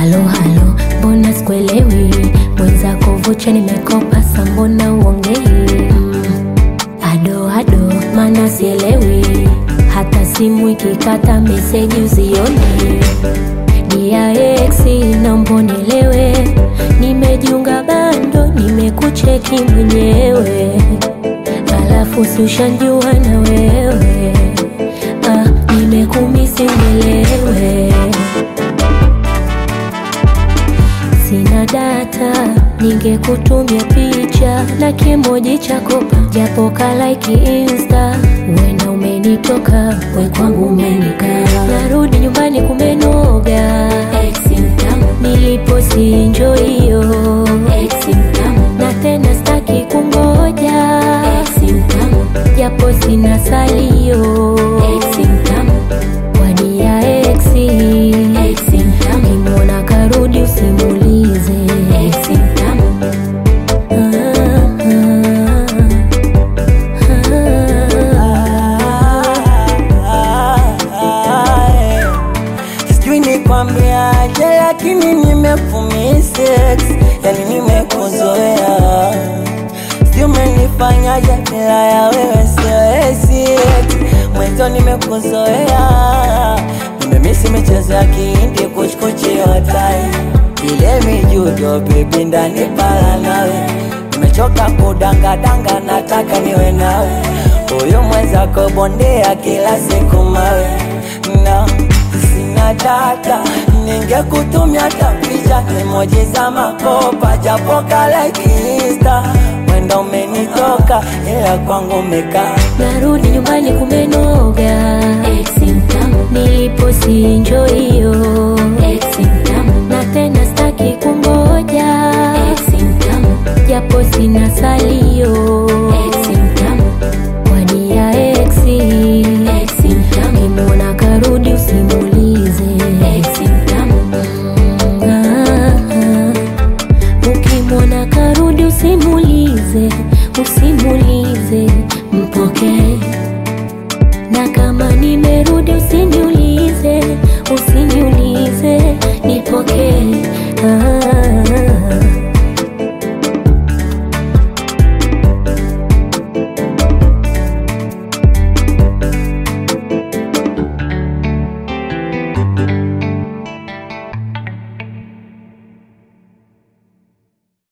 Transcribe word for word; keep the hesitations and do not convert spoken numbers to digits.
Halo halo, mbona sikuelewi? Mwenzako vocha nimekopa, sa mbona uongei? mm. Ado ado, mana sielewi. Hata simu ikikata meseji usione. Dia exi naomba unielewe. Nimejiunga bando, nimekucheki mwenyewe. Alafu si ushanjua na wewe. Ah, nimekumisi unielewe. Sina data, ningekutumia picha na kimoji cha kopa, japo ka like Insta. Wenda umenitoka, we kwangu umenikaa. Narudi nyumbani kumenoga. Exi mtamu, nilipo si enjoy yo. Exi mtamu, na tena staki kungoja. Exi mtamu, japo sina salio. Exi mtamu, wadi ya exi. Exi mtamu, kimona karudi usimulize. Exi mtamu. Sijui nikwambiaje lakini nimefumisex. Yani nimekuzoea. Sijui umenifanyaje bila ya wewe siwezi. Mwenzo nimekuzoea. Nimemisi michezo ya kihindi kuchkuchi hotai. Ile mijudo baby ndani pala nawe. Nimechoka kudanga danga nataka niwe nawe. Huyu mwenzako bondea kila siku mawe. Na sina data, ningekutumia tapicha emoji za makopa, japo ka like Insta. Wenda umenitoka ila kwangu umekaa. Narudi nyumbani kumenoga. Exi mtamu, nilipo si enjoy yo. Exi mtamu, na tena staki kungoja. Exi mtamu, japo sina salio. Exi mtamu, wadi ya exi. Exi mtamu, kimona karudi usimulize. Exi mtamu, ah, ah. Ukimona karudi usimulize. Usimulize, mpoke. Na kama nimerudi usiniulize. Usiniulize, nipokee.